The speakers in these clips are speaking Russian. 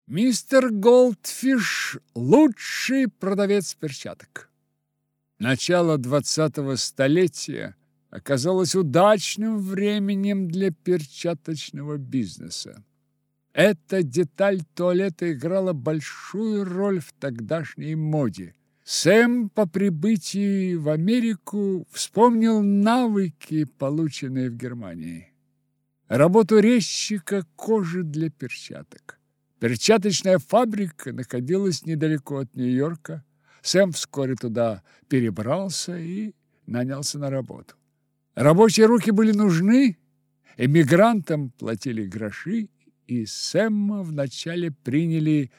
Мистер Голдфиш – лучший продавец перчаток. Начало 20-го столетия оказалось удачным временем для перчаточного бизнеса. Эта деталь туалета играла большую роль в тогдашней моде. Сэм по прибытии в Америку вспомнил навыки, полученные в Германии. Работу резчика кожи для перчаток. Перчаточная фабрика находилась недалеко от Нью-Йорка. Сэм вскоре туда перебрался и нанялся на работу. Рабочие руки были нужны, эмигрантам платили гроши, и Сэма вначале приняли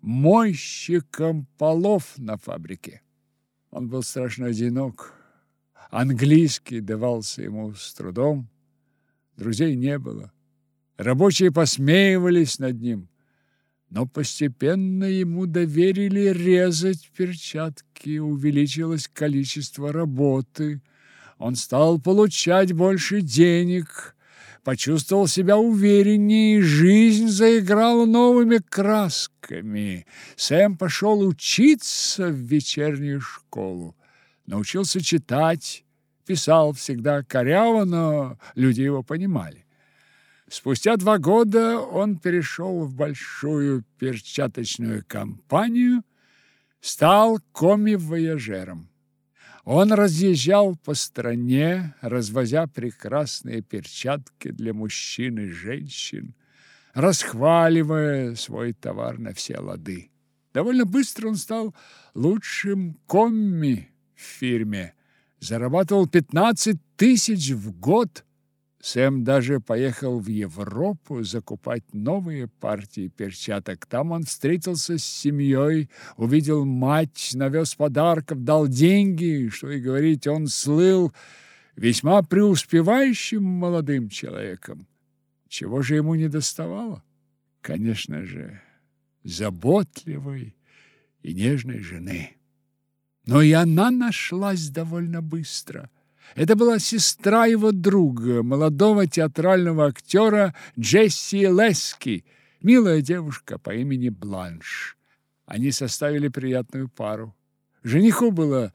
мойщиком полов на фабрике. Он был страшно одинок. Английский давался ему с трудом. Друзей не было. Рабочие посмеивались над ним. Но постепенно ему доверили резать перчатки, увеличилось количество работы. Он стал получать больше денег, почувствовал себя увереннее, и жизнь заиграла новыми красками. Сэм пошел учиться в вечернюю школу. Научился читать, писал всегда коряво, но люди его понимали. Спустя 2 года он перешел в большую перчаточную компанию, стал комми-вояжером. Он разъезжал по стране, развозя прекрасные перчатки для мужчин и женщин, расхваливая свой товар на все лады. Довольно быстро он стал лучшим комми в фирме, зарабатывал 15 тысяч в год. Сэм даже поехал в Европу закупать новые партии перчаток. Там он встретился с семьей, увидел мать, навез подарков, дал деньги. Что и говорить, он слыл весьма преуспевающим молодым человеком. Чего же ему недоставало? Конечно же, заботливой и нежной жены. Но и она нашлась довольно быстро. Это была сестра его друга, молодого театрального актера Джесси Лески, милая девушка по имени Бланш. Они составили приятную пару. Жениху было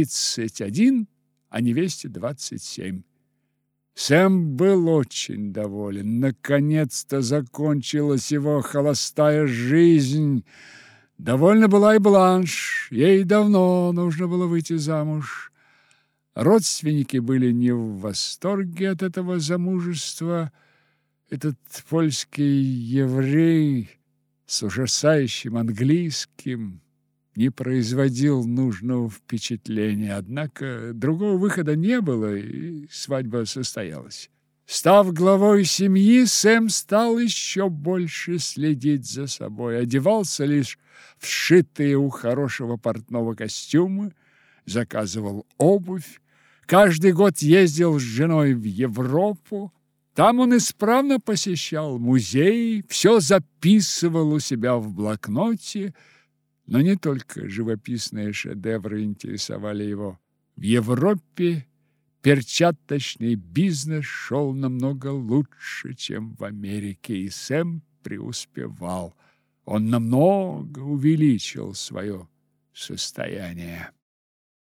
31, а невесте 27. Сэм был очень доволен. Наконец-то закончилась его холостая жизнь. Довольна была и Бланш. Ей давно нужно было выйти замуж. Родственники были не в восторге от этого замужества. Этот польский еврей с ужасающим английским не производил нужного впечатления. Однако другого выхода не было, и свадьба состоялась. Став главой семьи, Сэм стал еще больше следить за собой. Одевался лишь в сшитые у хорошего портного костюмы, заказывал обувь. Каждый год ездил с женой в Европу. Там он исправно посещал музеи, все записывал у себя в блокноте. Но не только живописные шедевры интересовали его. В Европе перчаточный бизнес шел намного лучше, чем в Америке, и Сэм преуспевал. Он намного увеличил свое состояние.